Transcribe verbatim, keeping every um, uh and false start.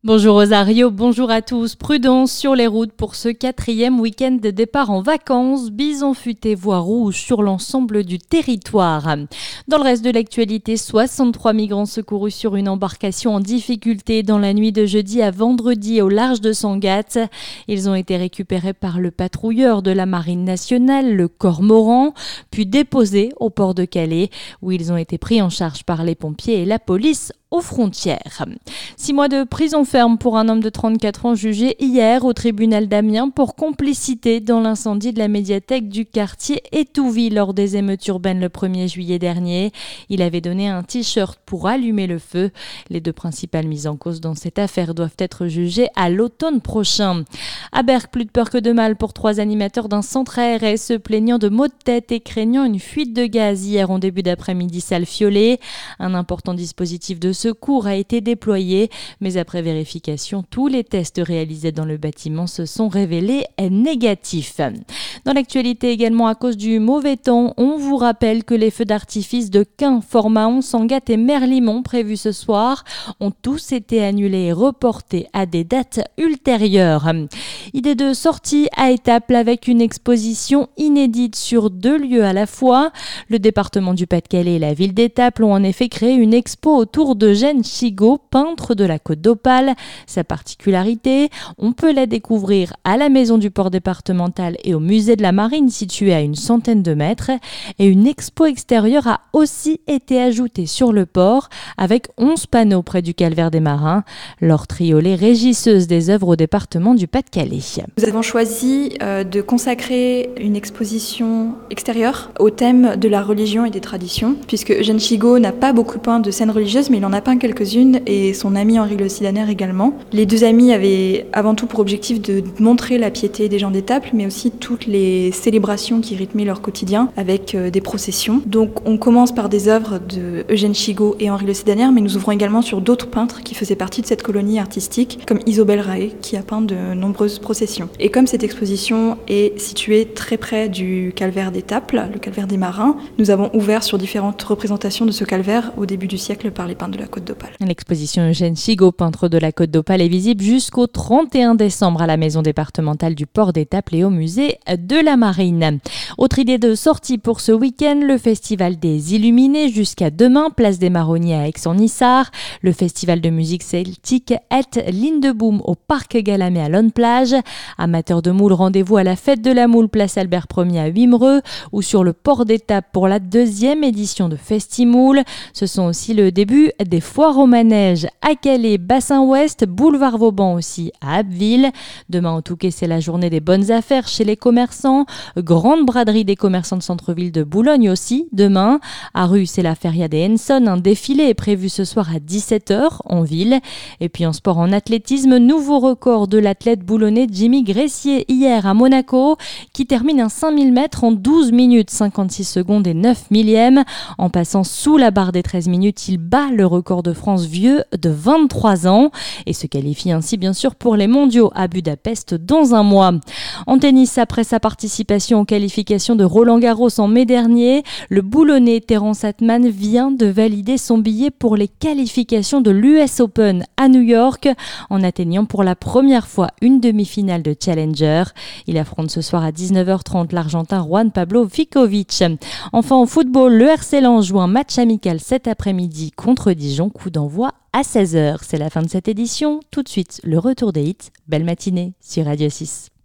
Bonjour Rosario, bonjour à tous. Prudence sur les routes pour ce quatrième week-end de départ en vacances. Bison futé voie rouge sur l'ensemble du territoire. Dans le reste de l'actualité, soixante-trois migrants secourus sur une embarcation en difficulté dans la nuit de jeudi à vendredi au large de Sangatte. Ils ont été récupérés par le patrouilleur de la Marine nationale, le Cormoran, puis déposés au port de Calais, où ils ont été pris en charge par les pompiers et la police aux frontières. Six mois de prison ferme pour un homme de trente-quatre ans jugé hier au tribunal d'Amiens pour complicité dans l'incendie de la médiathèque du quartier Étouville lors des émeutes urbaines le premier juillet dernier. Il avait donné un t-shirt pour allumer le feu. Les deux principales mises en cause dans cette affaire doivent être jugées à l'automne prochain. À Berck, plus de peur que de mal pour trois animateurs d'un centre aéré se plaignant de maux de tête et craignant une fuite de gaz hier en début d'après-midi salle Fiolet. Un important dispositif de secours a été déployé, mais après vérification, tous les tests réalisés dans le bâtiment se sont révélés négatifs. Dans l'actualité également, à cause du mauvais temps, on vous rappelle que les feux d'artifice de Quin, Fort-Mahon, Sangatte et Merlimont prévus ce soir ont tous été annulés et reportés à des dates ultérieures. Idée de sortie à Étaples avec une exposition inédite sur deux lieux à la fois. Le département du Pas-de-Calais et la ville d'Étaples ont en effet créé une expo autour de Jeanne Chigaud, peintre de la Côte d'Opale. Sa particularité, on peut la découvrir à la maison du port départemental et au musée de la Marine situé à une centaine de mètres. Et une expo extérieure a aussi été ajoutée sur le port avec onze panneaux près du calvaire des marins. Laure Triolet, régisseuse des œuvres au département du Pas-de-Calais. Nous avons choisi euh, de consacrer une exposition extérieure au thème de la religion et des traditions, puisque Eugène Chigaud n'a pas beaucoup peint de scènes religieuses, mais il en a peint quelques-unes, et son ami Henri Le Sidaner également. Les deux amis avaient avant tout pour objectif de montrer la piété des gens d'Étaples, mais aussi toutes les célébrations qui rythmaient leur quotidien, avec euh, des processions. Donc on commence par des œuvres de Eugène Chigaud et Henri Le Sidaner, mais nous ouvrons également sur d'autres peintres qui faisaient partie de cette colonie artistique, comme Isobel Rae, qui a peint de nombreuses processions. Et comme cette exposition est située très près du calvaire d'Étaples, le calvaire des marins, nous avons ouvert sur différentes représentations de ce calvaire au début du siècle par les peintres de la Côte d'Opale. L'exposition Eugène Chigaud, peintre de la Côte d'Opale, est visible jusqu'au trente et un décembre à la maison départementale du port d'Étaples et au musée de la Marine. Autre idée de sortie pour ce week-end, le festival des Illuminés jusqu'à demain, place des Marronniers à Aix-en-Issard, le festival de musique celtique Et Lindeboom au parc Galamé à Lonne-Plage. Amateurs de moules, rendez-vous à la fête de la moule, place Albert Ier à Wimereux ou sur le port d'Étaples pour la deuxième édition de Festimoule. Ce sont aussi le début des foires au manège à Calais, Bassin Ouest, boulevard Vauban aussi à Abbeville. Demain en Touquet, c'est la journée des bonnes affaires chez les commerçants. Grande braderie des commerçants de centre-ville de Boulogne aussi demain. À Rue, c'est la feria des Henson. Un défilé est prévu ce soir à dix-sept heures en ville. Et puis en sport, en athlétisme, nouveau record de l'athlète boulonnais Jimmy Gressier hier à Monaco, qui termine un cinq mille mètres en douze minutes cinquante-six secondes et neuf millièmes. En passant sous la barre des treize minutes, il bat le record de France vieux de vingt-trois ans et se qualifie ainsi bien sûr pour les mondiaux à Budapest dans un mois. En tennis, après sa participation aux qualifications de Roland-Garros en mai dernier, le Boulonnais Terence Atman vient de valider son billet pour les qualifications de l'U S Open à New York en atteignant pour la première fois une demi-finale de Challenger. Il affronte ce soir à dix-neuf heures trente l'Argentin Juan Pablo Vicovic. Enfin au football, le R C Lens joue un match amical cet après-midi contre Dijon, coup d'envoi à seize heures. C'est la fin de cette édition. Tout de suite, le retour des hits. Belle matinée sur Radio six.